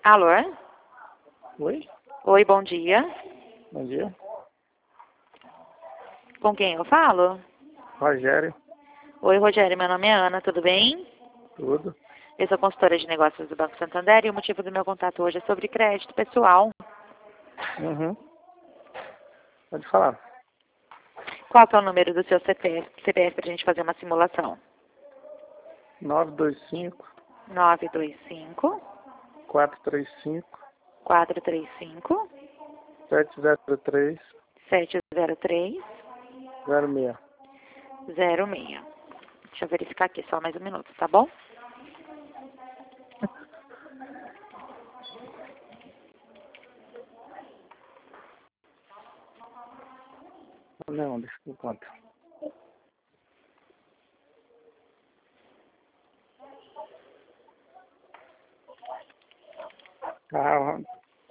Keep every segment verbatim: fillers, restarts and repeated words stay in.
Alô? Oi? Oi, bom dia. Bom dia. Com quem eu falo? Rogério. Oi, Rogério, meu nome é Ana, tudo bem? Tudo. Eu sou consultora de negócios do Banco Santander e o motivo do meu contato hoje é sobre crédito pessoal. Uhum. Pode falar. Qual que é o número do seu C P F, C P F para a gente fazer uma simulação? nove dois cinco, nove dois cinco, quatro três cinco, quatro três cinco, sete zero três, sete zero três, zero seis. zero seis. Deixa eu verificar aqui só mais um minuto, tá bom? Não, deixa eu contar. Ah,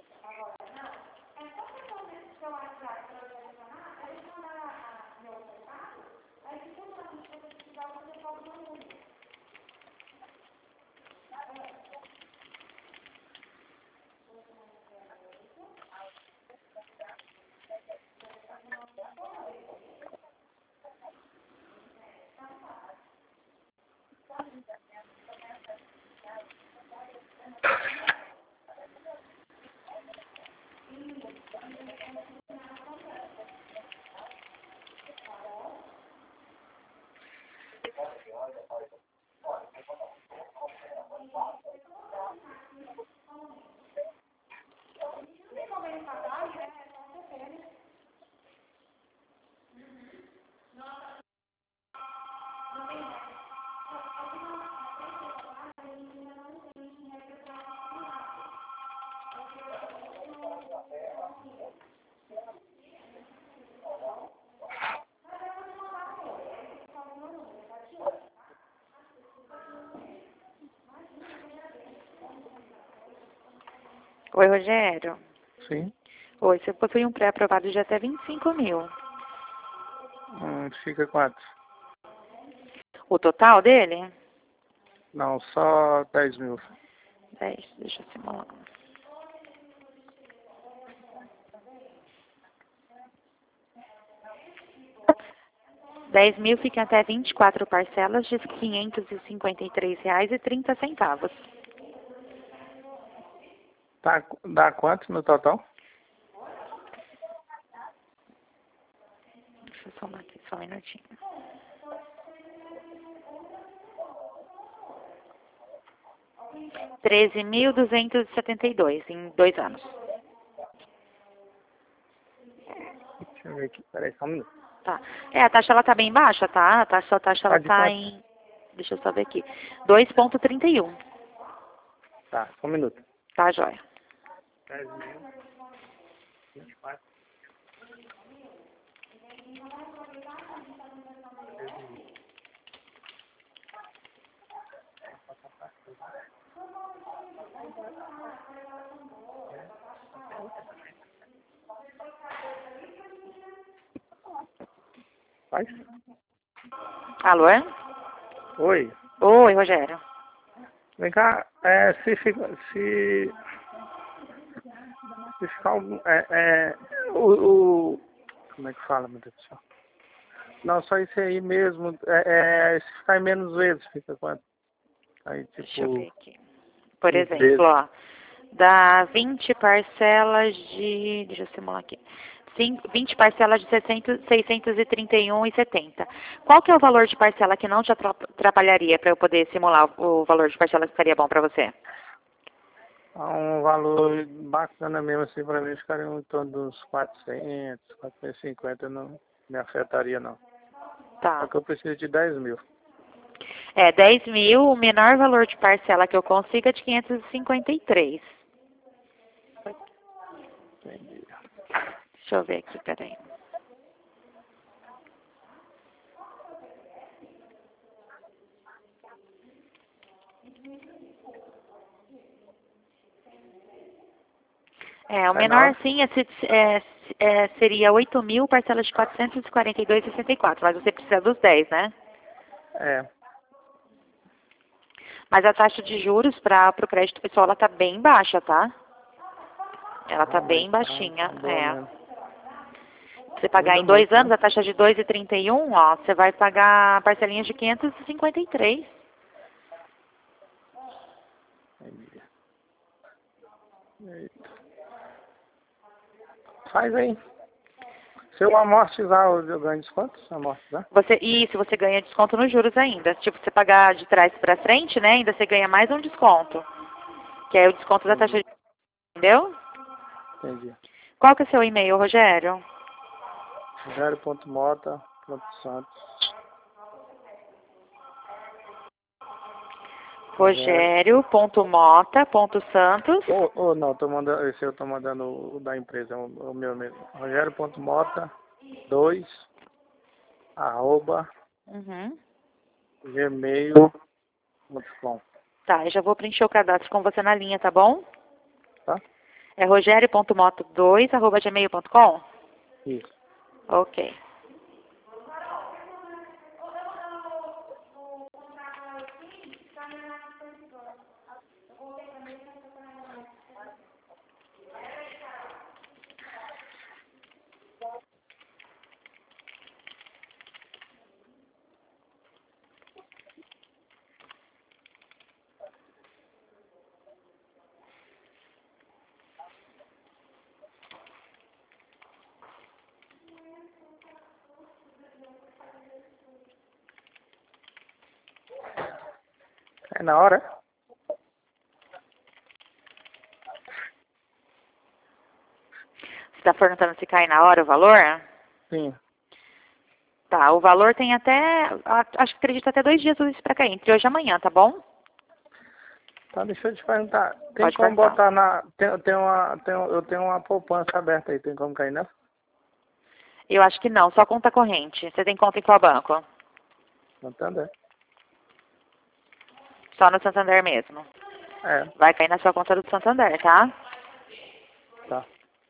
Oi, Rogério. sim. Oi, você possui um pré-aprovado de até vinte e cinco mil. Hum, fica quanto? O total dele? Não, só dez mil. dez, deixa eu simular. dez mil fica até vinte e quatro parcelas de quinhentos e cinquenta e três reais e trinta centavos. Tá, dá quanto no total? Deixa eu somar aqui só um minutinho. treze mil duzentos e setenta e dois em dois anos. Deixa eu ver aqui. Peraí, só um minuto. Tá. É, a taxa ela tá bem baixa, tá? A taxa, a taxa Tá ela de tá quanto? em, deixa eu só ver aqui, dois vírgula trinta e um. Tá, só um minuto. Tá, joia. dez mil, vinte e quatro. Faz? Alô? Oi. Oi, Rogério. Vem cá, é, se fica, se, se ficar algum, é, é, o, o, como é que fala, meu Deus do céu? Não, só isso aí mesmo, é, é, se ficar em menos vezes, fica quanto? Aí, Deixa eu ver tipo, aqui. Por em exemplo, vezes, ó, dá vinte parcelas de, deixa eu simular aqui. Cinco- vinte parcelas de seiscentos seiscentos e trinta e um e setenta. Qual que é o valor de parcela que não te atra- atrapalharia para eu poder simular o valor de parcela que ficaria bom para você? um valor bacana mesmo, assim, pra mim, ficaria em torno dos quatrocentos, quatrocentos e cinquenta, não me afetaria, não. Só Tá. que eu preciso de dez mil. É, dez mil, o menor valor de parcela que eu consigo é de quinhentos e cinquenta e três. Entendi. Deixa eu ver aqui, peraí. É, o É menor, nove? sim, é, se- é, é, seria oito mil, parcelas de quatrocentos e quarenta e dois e sessenta e quatro, mas você precisa dos dez, né? É. Mas a taxa de juros para o crédito pessoal, ela tá bem baixa, tá? Ela tá Ah, bem tá, baixinha, tá boa é. mesmo. Você pagar Ajuda em dois muito, anos, né? a taxa de dois vírgula trinta e um, ó, você vai pagar parcelinhas de quinhentos e cinquenta e três. Entendi. Eita. Faz aí. Se eu amortizar, eu ganho desconto? Se eu amortizar? Você, e se você ganha desconto nos juros ainda. Tipo, você pagar de trás para frente, né, ainda você ganha mais um desconto. Que é o desconto da taxa Entendi. de... Entendeu? Entendi. Qual que é o seu e-mail, Rogério? Rogério ponto mota ponto santos. Rogério. rogério ponto mota ponto santos. Ou oh, oh, não, tô mandando, esse eu tô mandando o da empresa, o, o meu mesmo. Rogério ponto mota dois arroba Uhum. gmail ponto com. Tá, eu já vou preencher o cadastro com você na linha, tá bom? Tá? É rogério ponto mota dois arroba gmail ponto com? Isso. Ok. É na hora? Você está perguntando se cai na hora o valor? Sim. Tá, o valor tem até, a- acho que acredito até dois dias úteis para cair, entre hoje e amanhã, tá bom? Tá, deixa eu te perguntar. Tem Pode como perguntar. botar na. Tem, tem uma, tem, eu tenho uma poupança aberta aí, tem como cair nessa? Eu acho que não, só conta corrente. Você tem conta em qual banco? Santander. Só no Santander mesmo. É, Vai cair na sua conta do Santander, tá? tá.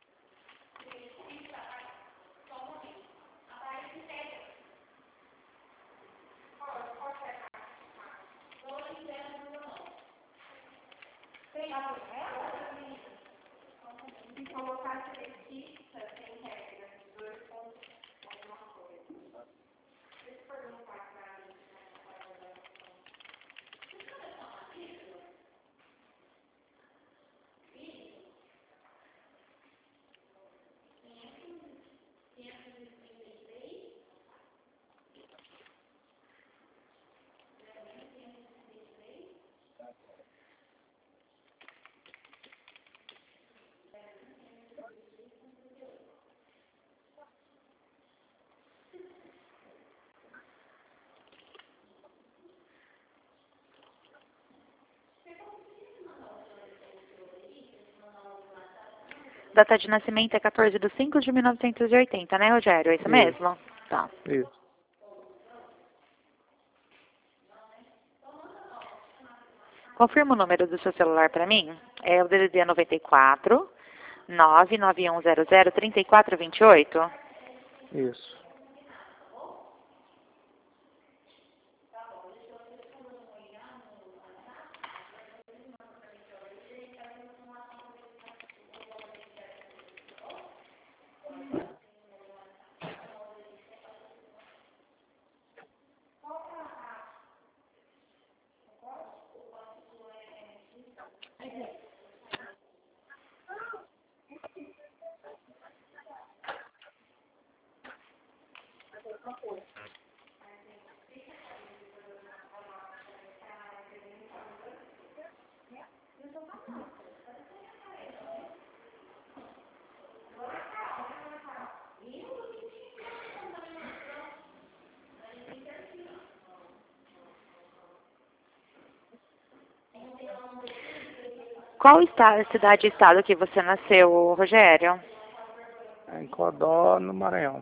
Data de nascimento é quatorze de cinco de mil novecentos e oitenta, né, Rogério? É isso Isso, mesmo? Tá. isso. Confirma o número do seu celular para mim? É o D D D noventa e quatro, nove nove um zero zero, três quatro dois oito. Isso. Qual está, cidade e estado que você nasceu, Rogério? É em Codó, no Maranhão.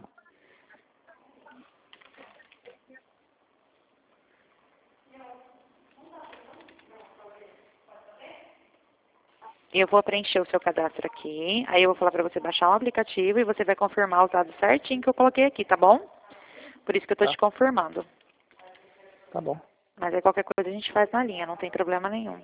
Eu vou preencher o seu cadastro aqui, aí eu vou falar para você baixar um aplicativo e você vai confirmar os dados certinho que eu coloquei aqui, tá bom? Por isso que eu estou Tá? te confirmando. Tá bom. Mas aí qualquer coisa a gente faz na linha, não tem problema nenhum.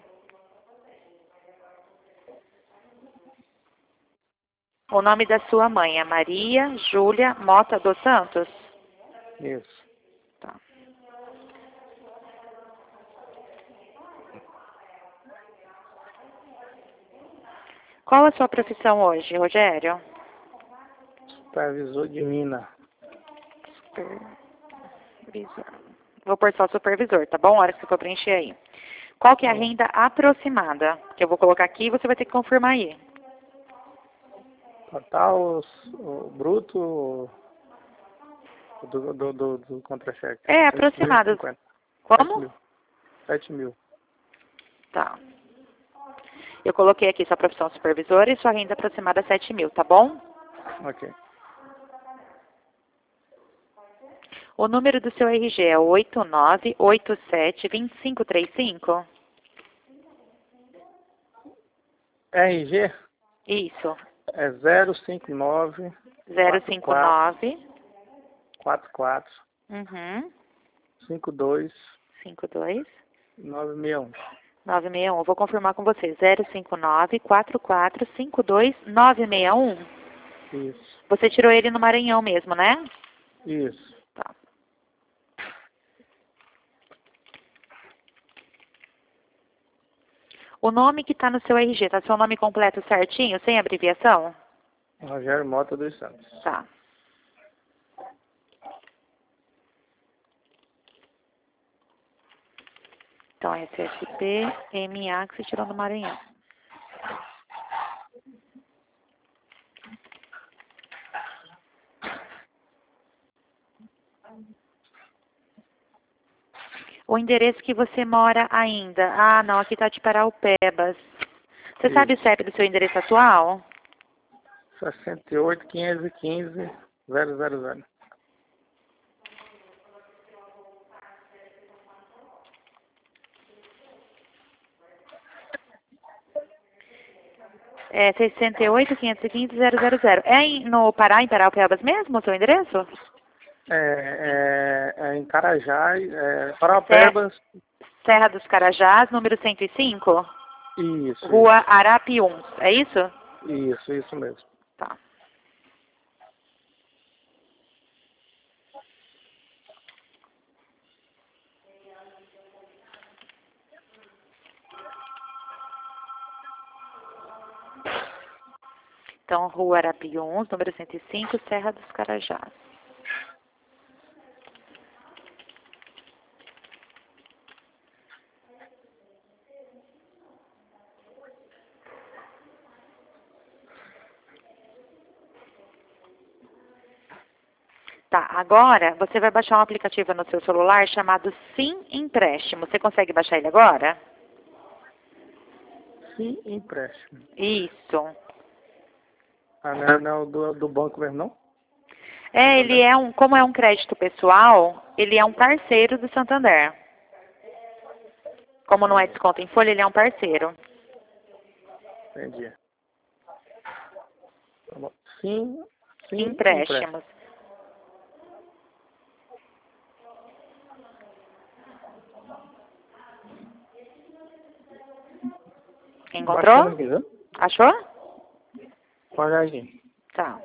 O nome da sua mãe é Maria Júlia Mota dos Santos? Isso. Tá. Qual a sua profissão hoje, Rogério? Supervisor de mina. Supervisor. Vou pôr só supervisor, tá bom? A hora que você for preencher aí. Qual que é a renda aproximada? Que eu vou colocar aqui e você vai ter que confirmar aí. Total, o bruto o do, do, do, do contra-cheque. É, aproximado. Como? sete mil. Tá. Eu coloquei aqui sua profissão supervisora e sua renda aproximada sete mil, tá bom? Ok. O número do seu R G é oito nove oito sete dois cinco três cinco? R G Isso. é zero cinco nove zero cinco nove. quatro quatro Uhum. cinco dois cinco dois. nove seis um. nove seis um. Eu vou confirmar com você. zero cinco nove quatro quatro cinco dois nove seis um. Isso. Você tirou ele no Maranhão mesmo, né? Isso. Tá. O nome que está no seu R G, tá seu nome completo certinho, sem abreviação? Rogério Mota dos Santos. Tá. Então, S S P M A que você tirou no Maranhão. O endereço que você mora ainda. Ah, não, aqui está de Paraupebas. Você Isso. sabe o C E P do seu endereço atual? sessenta e oito, quinhentos e quinze, zero zero zero. É sessenta e oito, quinhentos e quinze, zero zero zero. É em- no Pará, em Paraupebas mesmo, o seu endereço? É, é, é em Carajás, é, Paraupebas. Serra dos Carajás, número cento e cinco? Isso, Rua Arapiuns, é isso? isso, isso mesmo. Tá. Então, Rua Arapiuns, número cento e cinco, Serra dos Carajás. Tá, agora você vai baixar um aplicativo no seu celular chamado Sim Empréstimo. Você consegue baixar ele agora? Sim, empréstimo. Isso. Ah, não é, não é o do, do banco mesmo, não? É, ele é um, como é um crédito pessoal, ele é um parceiro do Santander. Como não é desconto em folha, ele é um parceiro. Entendi. Tá bom. Sim, sim, Empréstimos. empréstimo. Encontrou? Baixando aqui, viu? Achou? Olha aqui. Tá.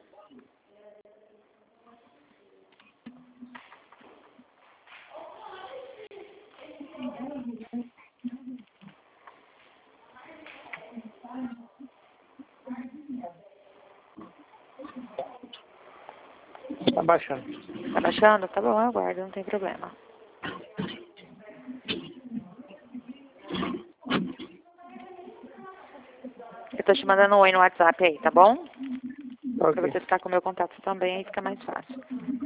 Tá baixando. Tá baixando? Tá bom, eu aguardo, não tem problema. Eu tô te mandando um oi no WhatsApp aí, tá bom? Pra Ok. você ficar com o meu contato também, aí fica mais fácil.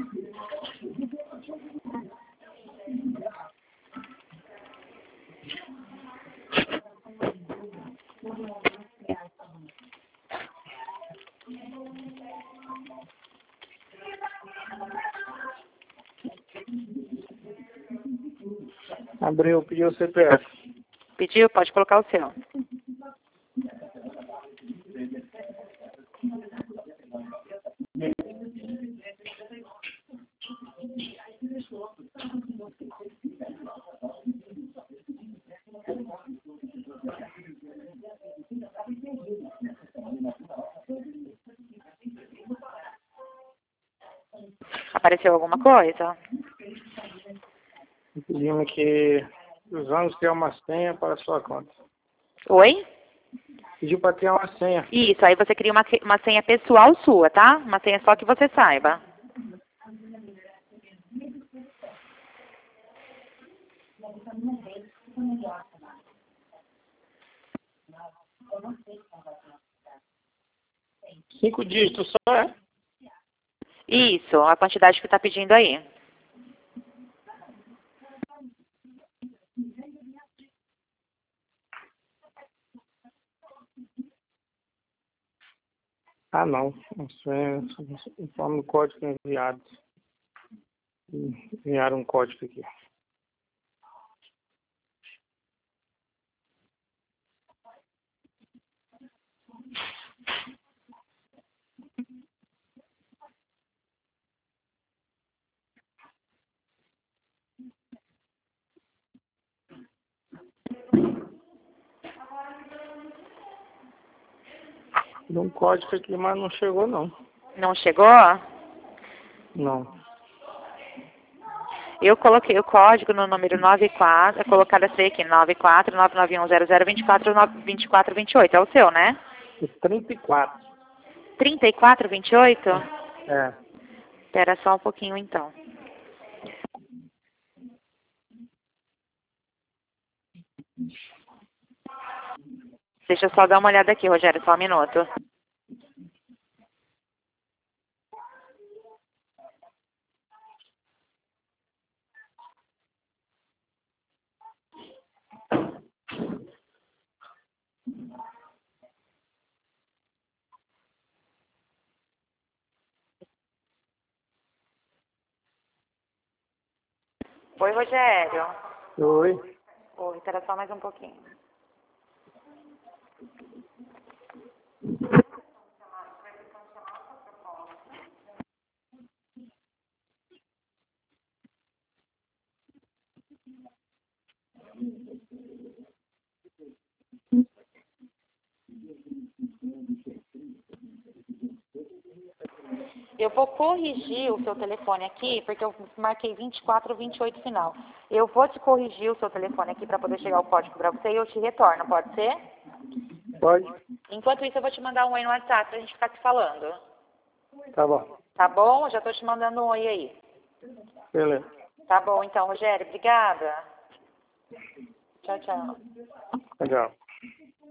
Abriu, pediu o C P F. Pediu? Pode colocar o seu. Apareceu alguma coisa? Pedimos que usamos ter uma senha para a sua conta. Oi? Pediu para ter uma senha. Isso, aí você cria uma, uma senha pessoal sua, tá? Uma senha só que você saiba. Cinco dígitos só, é? Isso, a quantidade que está pedindo aí. Ah, não. Isso é conforme o código enviado. Enviaram um código aqui. Deu um código aqui, mas não chegou, não. Não chegou? Não. Eu coloquei o código no número nove quatro, colocar esse aqui, nove quatro nove nove um zero zero dois quatro vinte e quatro vinte e oito. É o seu, né? trinta e quatro. trinta e quatro vinte e oito? É. Espera só um pouquinho, então. Deixa eu só dar uma olhada aqui, Rogério, só um minuto. Oi, Rogério. Oi. Oi, espera só mais um pouquinho. Eu vou corrigir o seu telefone aqui, porque eu marquei vinte e quatro vinte e oito final. Eu vou te corrigir o seu telefone aqui para poder chegar o código para você e eu te retorno, pode ser? Pode? Enquanto isso, eu vou te mandar um oi no WhatsApp pra gente ficar te falando. Tá bom. Tá bom? Já tô te mandando um oi aí. Beleza. Tá bom, então, Rogério. Obrigada. Tchau, tchau. Legal.